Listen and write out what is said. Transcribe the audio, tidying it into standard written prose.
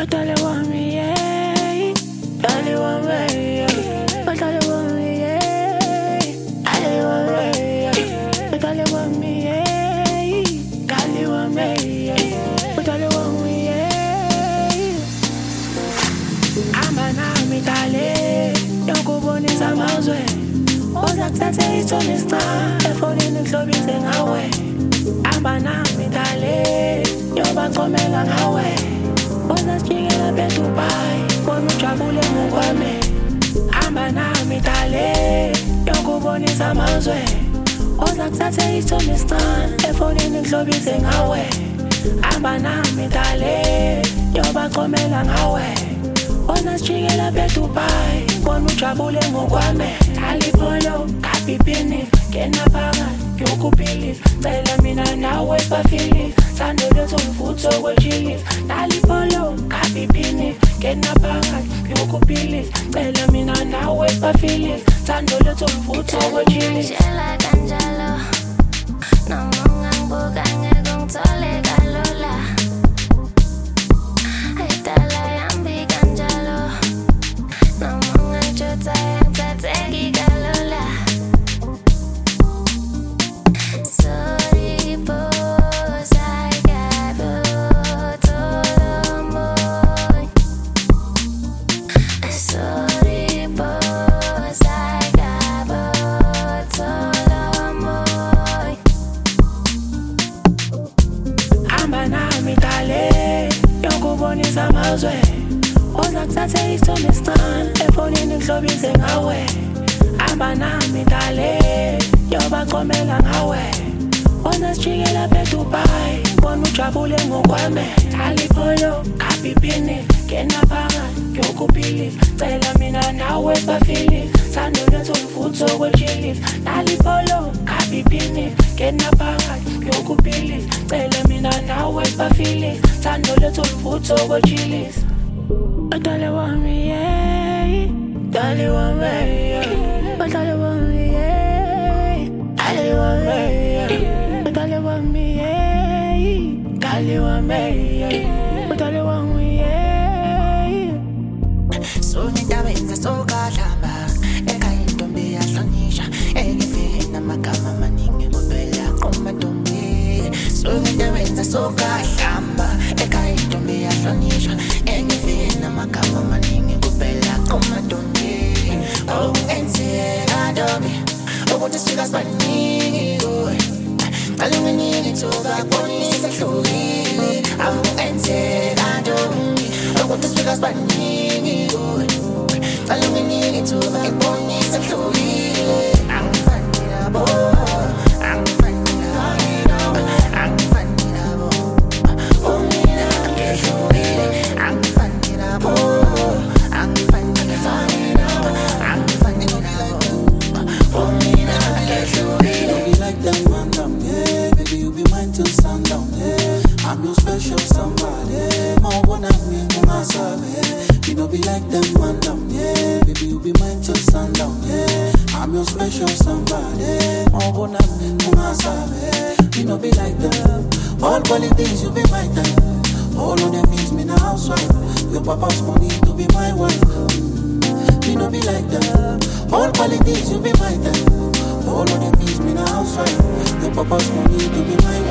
Tell you want me, yeah. Tell you want me, yeah. Tell you want me, yeah. Tell you want me, yeah. Tell you want me, yeah. Tell you want me, yeah. Tell you want me, yeah. Amanami dale, yokubonisa amazwe. Ozakuthathe ithonisa, efonini kuhlobise ngawe. Amanami dale, yobacomela ngawe. Ozasijikela beDubai, kona ujabule ngokwami. Hamba nami dale, yokubonisa amazwe. Ozakuthathe ithonisa, efonini kuhlobise ngawe. Hamba nami dale, yobacomela ngawe. Ozasijikela beDubai, kona ujabule ngokwami. Alipolo, kapipini, kena phakathi yokuphilisa. Cela mina nawe sibafilisa, sando lethu mfutho kwejilisa. Alipolo, kapipini, kena phakathi yokuphilisa. Cela mina nawe sibafilisa, sando lethu mfutho kwejilisa. Ngishela kanjalo, noma ungangibuka ngeke ungithole kalula. Ayidala yambi kanjalo, noma ungangijutha ngithatheki kalula. Sorry boss, I got moy. Sorry boss, I got moy. Hamba nami dale, yokubonisa amazwe. Ozakuthathe ithonisa, efonini kuhlobise ngawe. Hamba nami dale, yobacomela ngawe. Ozasijikela beDubai, kona ujabule ngokwami. Alipolo, kapipini, kena phakathi yokuphilisa. Cela mina nawe sibafilisa, sando lethu mfutho kwejilisa. Alipolo, kapipini, kena phakathi yokuphilisa. Cela mina nawe sibafilisa, sando lethu mfutho kwejilisa. Tell you want me, yeah. Tell you want me, yeah. Tell you want me, yeah. Tell you want me, yeah. Tell you want me, yeah. Tell you want me, yeah. Tell you want me, yeah. So nitawenza sokahlamba ekhaya intombi yahlonishwa engifike namagama amaningi kuphela qomadombe. So nitawenza sokahlamba ekhaya intombi yahlonishwa engifike namagama amaningi kuphela qomadombe. Oh ensela dombe ukuthi sifika sibaningi kuwe alungini thoba bonisa hlulile. Oh ensela dombe ukuthi sifika sibaningi kuwe alungini thoba bonisa hlulile. Angifanele bo, angifanele bo, umina ngehlulile. Angifanele bo, angifanele bo, umina ngehlulile. Don't be like them man down, yeah. Baby, you be mine till sundown, yeah. I'm your special somebody. Mawona mi ungasabe. You don't be like them man down, yeah. Baby, you be mine till sundown, yeah. I'm your special somebody. Mawona mi ungasabe. You don't be like them. All qualities you be my type. All of them things me now housewife. Your papa's money to be my wife. You don't be like them. All qualities you be my type. All of them things me now housewife. Your papa's money to be my